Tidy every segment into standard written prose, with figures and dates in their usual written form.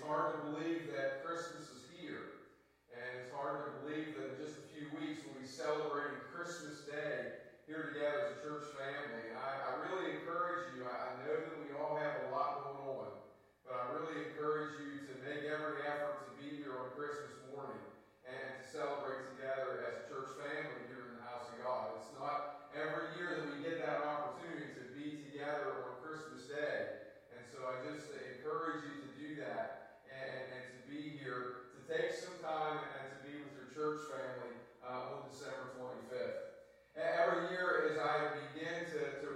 hard to believe that Christmas is here. And it's hard to believe that in just a few weeks we'll be celebrating Christmas Day here together as a church family. And I really encourage you. I know that we all have a lot going on, but I really encourage you to make every effort to be here on Christmas morning and to celebrate together as a church family here in the house of God. It's not every year that we get that opportunity to be together on Christmas Day. And so I just encourage you to do that and to be here, to take some time and to be with your church family on December 25th. Every year as I begin to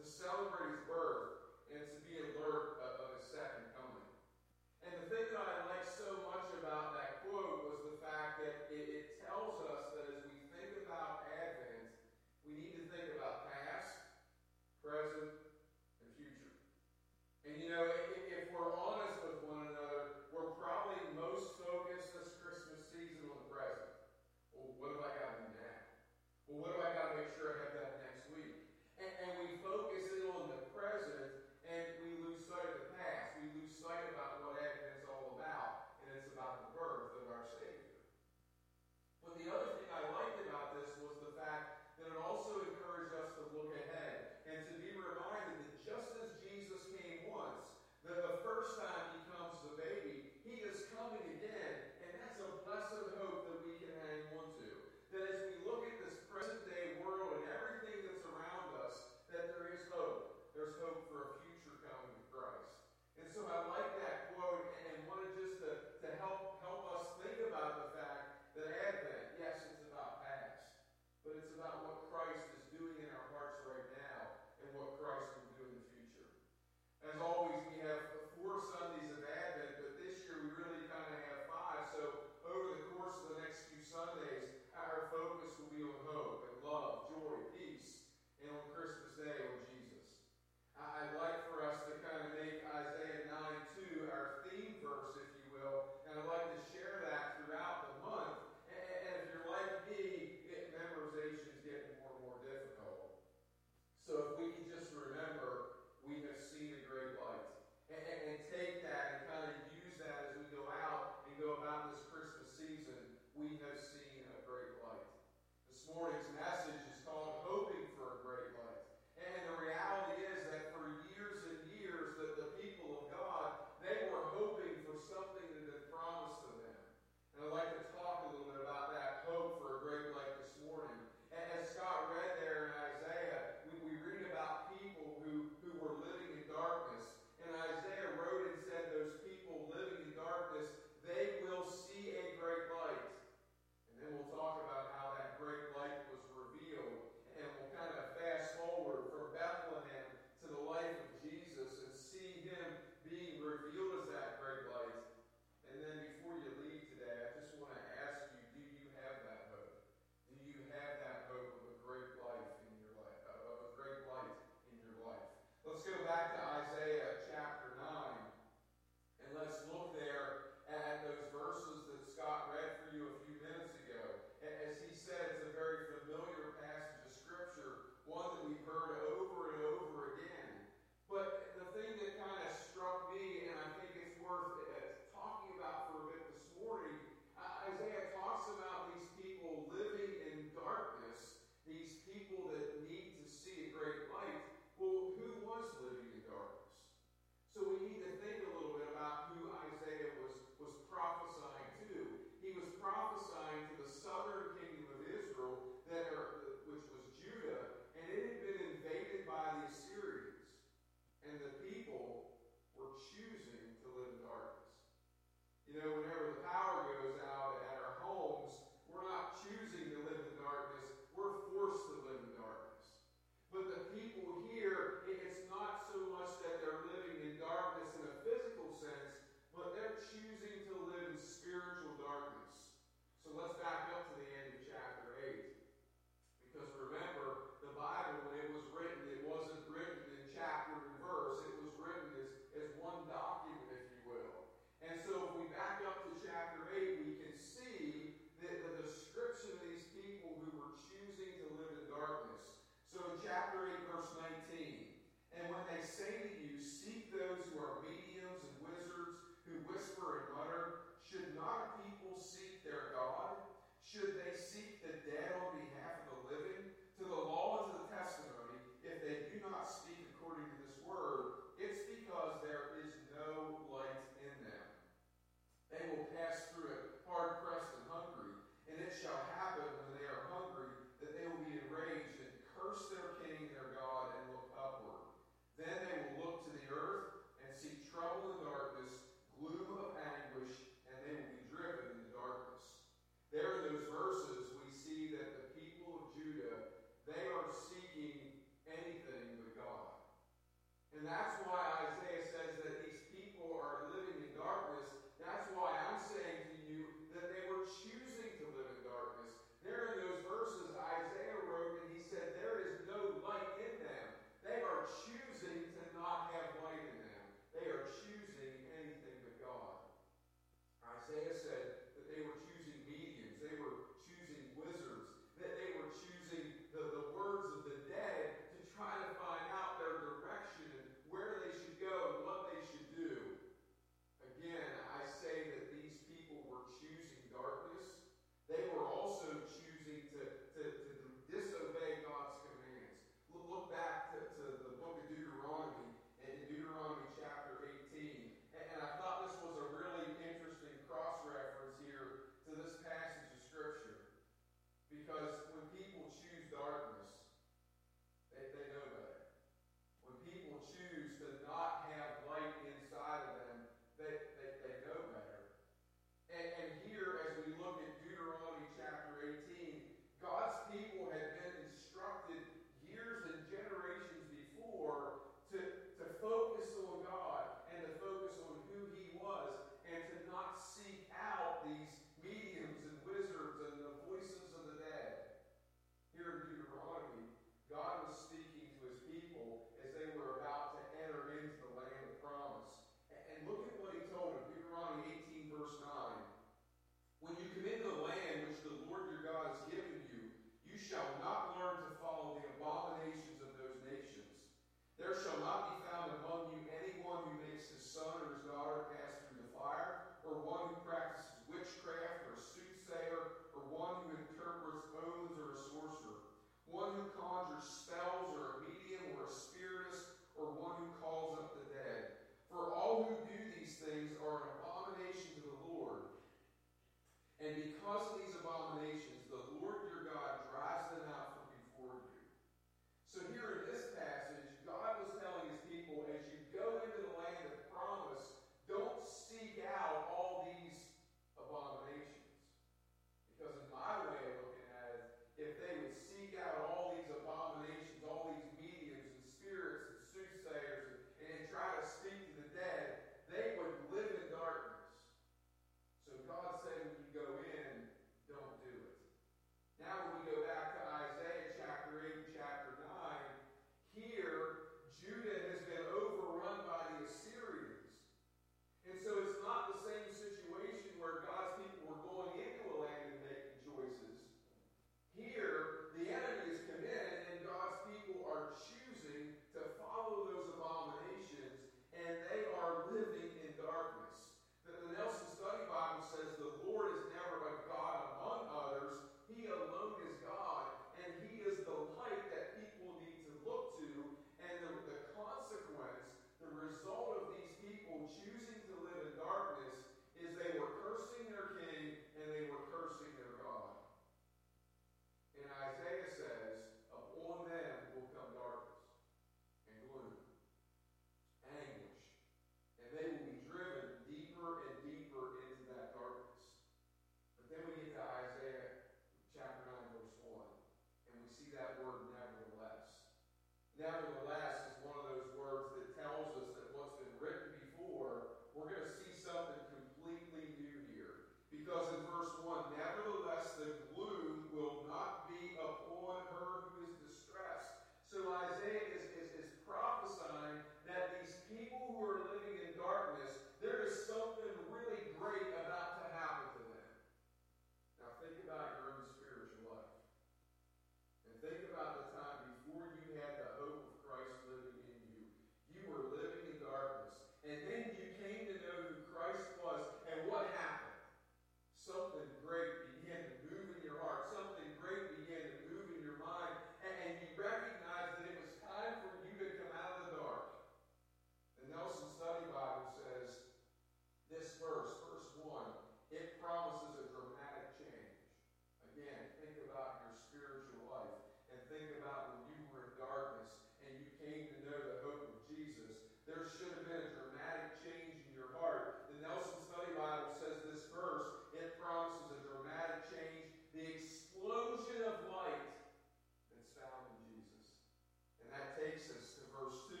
Nevertheless is one of those words that tells us that what's been written before, we're going to see something completely new here. Because in verse 1, nevertheless the gloom will not be upon her who is distressed. So Isaiah is prophesying that these people who are living in darkness, there is something really great about to happen to them. Now think about your own spiritual life. And think about the time before you had the hope of Christ living in you. You were living in darkness. And then you came to know who Christ was. And what happened? Something great began to move in your heart. Something great began to move in your mind. And you recognized that it was time for you to come out of the dark. The Nelson Study Bible says this verse 1, it promises a dramatic change. Again, think about your spiritual life and think about when you were in darkness and you came to know the hope of Jesus. There should have been a dramatic change in your heart. The Nelson Study Bible says this verse, it promises a dramatic change, the explosion of light that's found in Jesus. And that takes us to verse 2.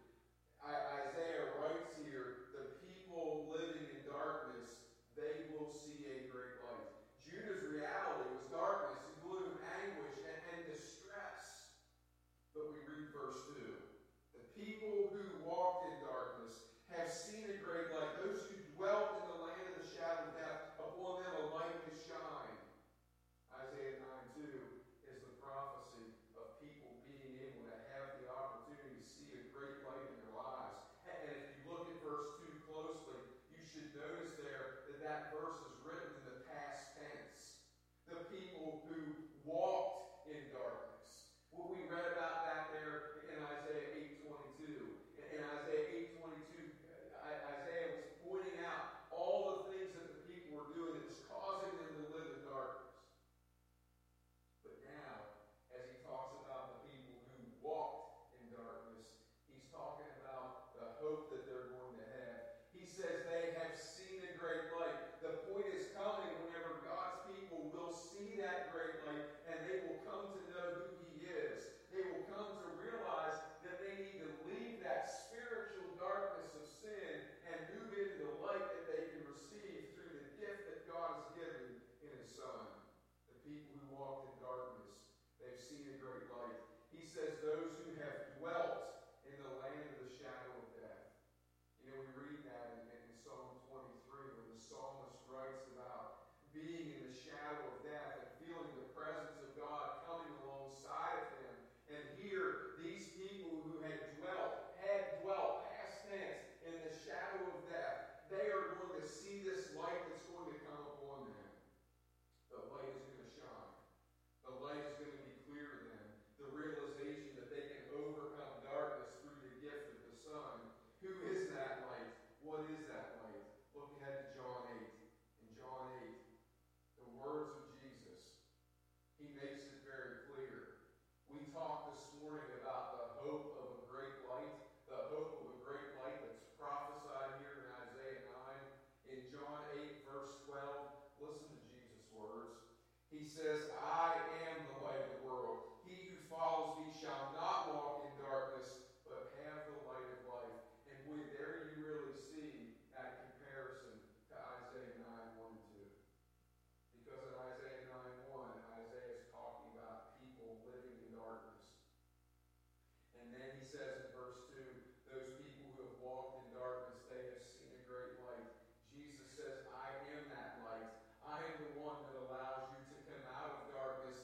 Isaiah writes here, the people living in darkness, they will see a great light. Judah's reality was darkness, gloom, anguish, and distress. But we read verse 2. The people who walked in darkness have seen a great light. Those who dwelt in the land of the shadow of death, upon them a light has shined. Isaiah 9:2 is the prophecy of people being able to have the opportunity to see a great light in their lives. And if you look at verse 2 closely, you should notice there that that verse is written in the past tense. The people who walked in darkness. What we read about that there in Isaiah 8:22. In Isaiah 8:22, Isaiah was pointing out all the things that the people were doing that was causing them to live in darkness. But now, as he talks about the people who walked in darkness, he's talking about the hope that they're going to have. He says they have seen a great light. The point is coming whenever God's people will see that great light and they will come to know who he is. They will come to realize that they need to leave that spiritual darkness of sin and move into the light that they can receive through the gift that God has given in his Son. The people who walked in darkness, they've seen a great light. He says those who have dwelt in the land of the shadow of death. You know, we read that in Psalm 23 where the psalmist writes about being in the shadow of death and feeling the presence of God coming alongside of him. And here, these people who had dwelt, past tense, in the shadow of death, they are going to see this light that's going to come upon them. The light is going to shine. The light is going to be clear to them. The realization that they can overcome darkness through the gift of the Son. Who is that light? What is that light? Look ahead to John 8. In John 8, the words of Jesus, he makes it very clear. We talked this morning about the hope of a great light, the hope of a great light that's prophesied here in Isaiah 9. In John 8, verse 12, listen to Jesus' words. He says, I am the light of the world. He who follows me shall not walk in darkness, but have the light of life. And boy, there you really see that comparison to Isaiah 9, 1 and 2. Because in Isaiah 9, 1, Isaiah is talking about people living in darkness. And then he says in verse 2, those people who have walked in darkness, they have seen a great light. Jesus says, I am that light. I am the one that allows you to come out of darkness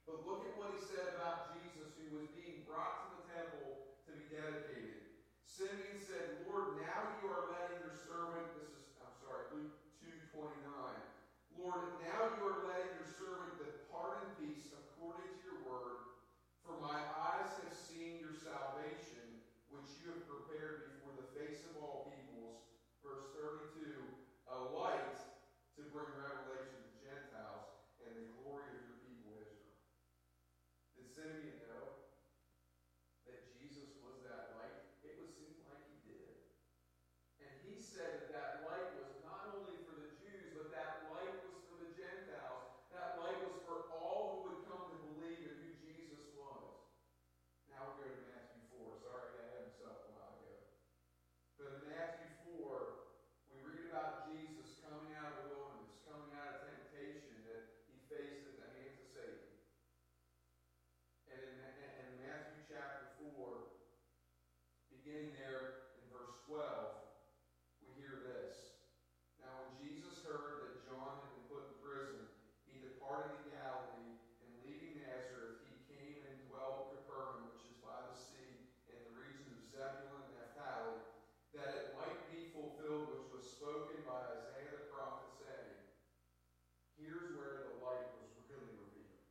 But look at what he said about Jesus, who was being brought to the temple to be dedicated. Simeon said, Lord, now you are letting your servant, Luke 2:29. Lord, now you are letting your servant depart in peace according to your word, for my eyes have seen your salvation, which you have prepared before the face of all peoples. Verse 32, a light to bring revelation to Gentiles and the glory of your people Israel. Did Simeon know that Jesus was that light? It would seem like he did. And he said that that light was not only for the Jews, but that light was for the Gentiles. That light was for all who would come to believe in who Jesus was. Now we'll go to Matthew 4. Sorry, I got ahead of myself a while ago. But in Matthew 4, we read about Jesus coming out of the wilderness, coming out of temptation that he faced at the hands of Satan. And in Matthew chapter 4, beginning there in verse 12, we hear this. Now when Jesus heard that John had been put in prison, he departed to Galilee, and leaving Nazareth, he came and dwelt in Capernaum, which is by the sea, in the region of Zebulun and Naphtali, that it might be fulfilled which was spoken by Isaiah the prophet, saying, here's where the light was really revealed.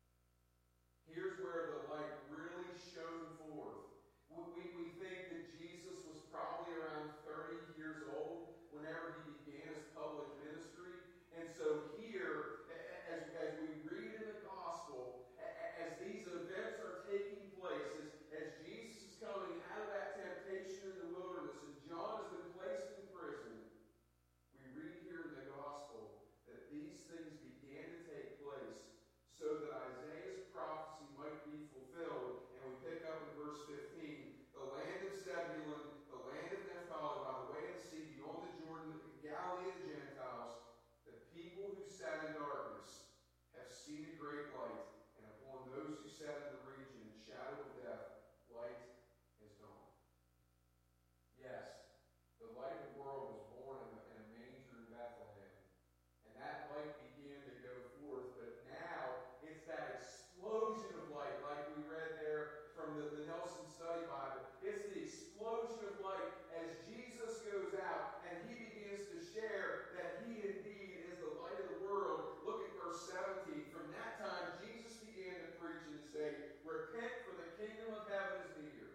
Here's where the light really shone forth. We think that Jesus was probably around 30 years old whenever he began his public ministry. And so here, as we read in the gospel, as these events are taking place, as Jesus is coming out of that temptation in the wilderness and John has been placed in prison, we read here in the gospel that these things began to take place so that Isaiah's prophecy might be fulfilled. And we pick up in verse 15, the land of Zebulun, the land of Naphtali, by the way of the sea, beyond the Jordan, the Galilee of the Gentiles, the people who sat in darkness have seen a great light, and upon those who sat in the region in shadow of death, light has dawned. Yes, the light of the world was born in a manger in Bethlehem, and that light began to go forth, but now it's that explosion of light, like we read there from the Nelson Study Bible. It's the explosion of light as Jesus goes out and he begins to share that he indeed is the light of the world. Look at verse 17. From that time, Jesus began to preach and to say, repent, for the kingdom of heaven is near.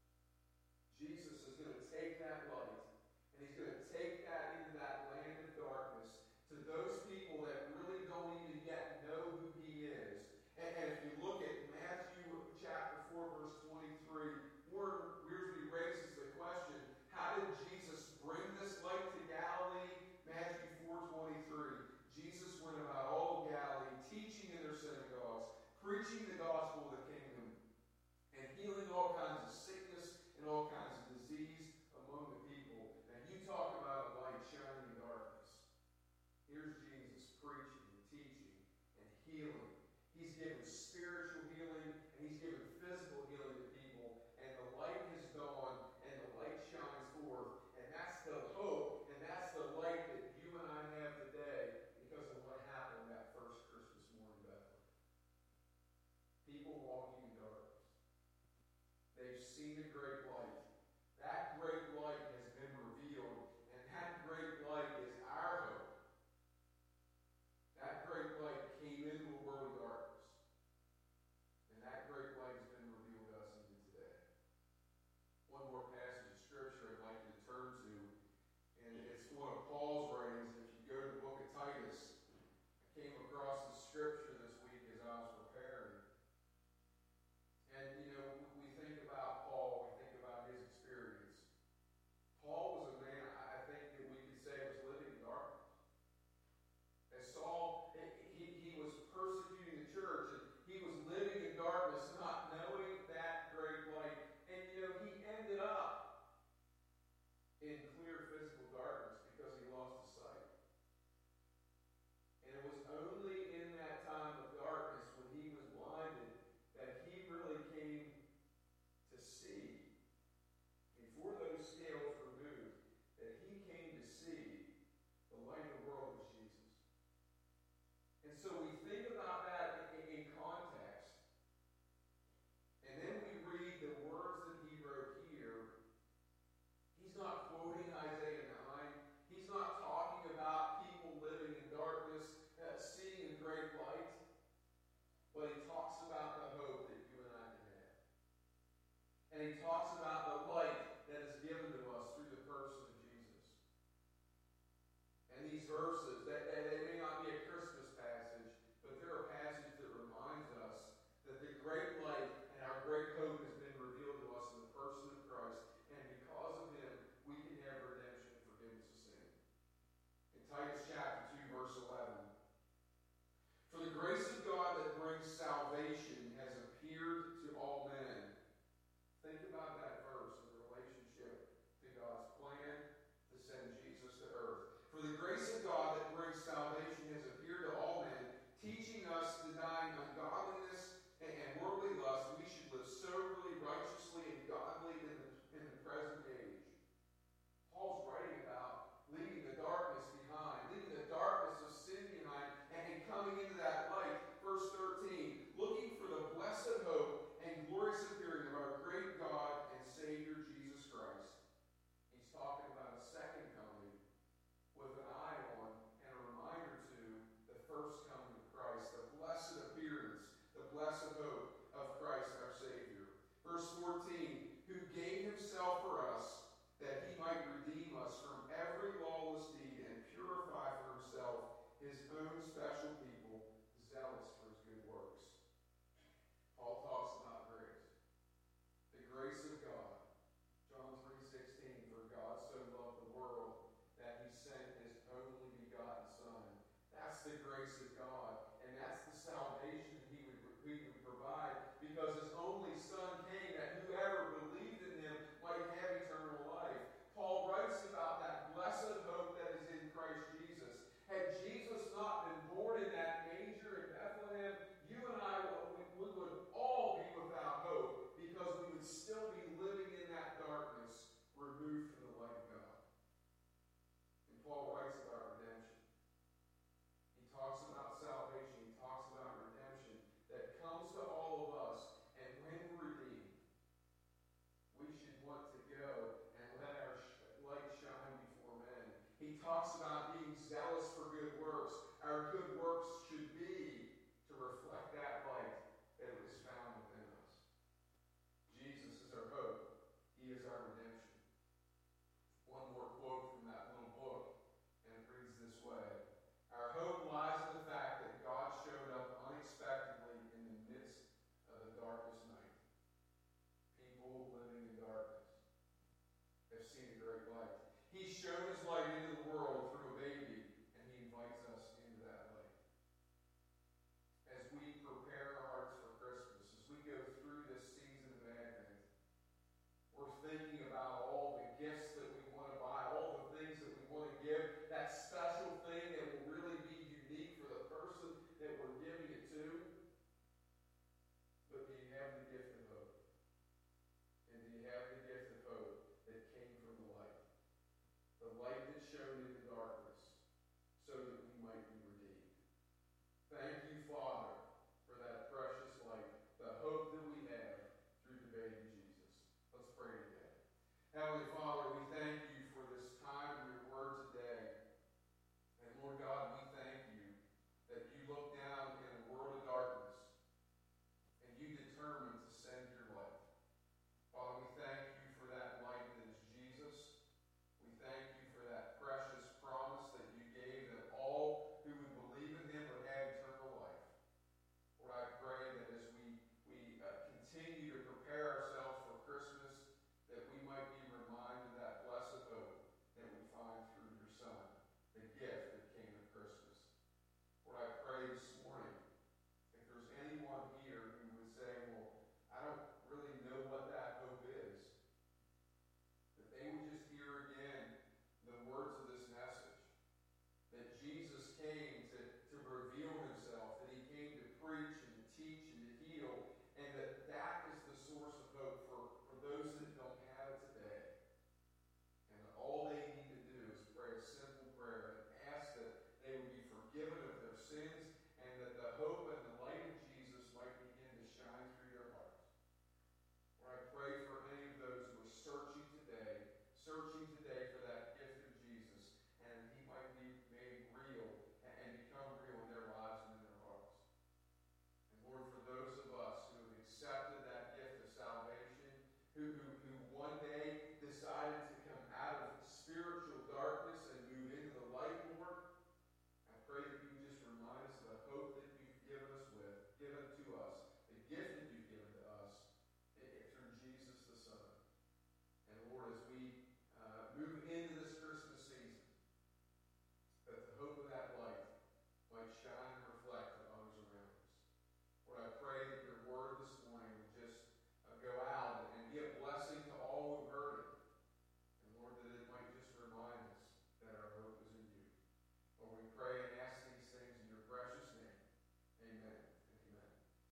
Jesus is going to take that light and he's going to take that into that land of darkness to those people that really don't even yet know who he is. And if you look at Matthew chapter 4, verse 23, Wiersbe raises the question, how did Jesus bring this light to Galilee? Matthew 4:23. Jesus went about all of Galilee, teaching in their synagogues, preaching the gospel of the kingdom, and healing all kinds of sickness and all kinds of disease among the people. And you talk about a light shining in darkness. Here's Jesus preaching and teaching and healing. He's given spiritual healing and he's given physical healing to people. And the light has dawned and the light shines forth. And that's the hope and that's the light that you and I have today because of what happened that first Christmas morning in Bethlehem. People walking in darkness. They've seen a great light. That great light has been revealed. And that great light is our hope. That great light came into a world of darkness. For the grace of God that brings salvation has appeared to all men, teaching us, denying ungodliness and worldly lust, we should live soberly, righteously, and godly in the present age. Paul's writing about leaving the darkness behind, leaving the darkness of sin behind, and coming into that light. Verse 13, looking for the blessed hope and glorious appearing of our great God and Savior Jesus Christ. He's talking about a second coming with an eye on and a reminder to the first coming of Christ, the blessed appearance, the blessed hope of Christ our Savior. Verse 14, who gave himself for us, that he might redeem us from every lawless deed and purify for himself his own special people, zealous for his good works. Paul talks about grace. The grace of God. John 3:16, for God so loved the world that he sent his only begotten Son. That's the grace of God, and that's the salvation he would provide, because his only Son came that whoever believed in him might have eternal life. Paul writes about that blessed hope that is in Christ Jesus. Had Jesus not been born in that manger in Bethlehem, you and I would all be without hope, because we would still be living in that darkness, removed from the light of God. And Paul writes about redemption. He talks about salvation. He talks about redemption that comes to all of us. And when we're redeemed, we should want to go and let our light shine before men. He talks about being zealous for good works. Our good works should be to reflect that light that is found within us. Jesus is our hope. He is our redemption. One more quote from that little book, and it reads this way. Our hope lies in the fact that God showed up unexpectedly in the midst of the darkest night. People living in darkness have seen a great light. He showed his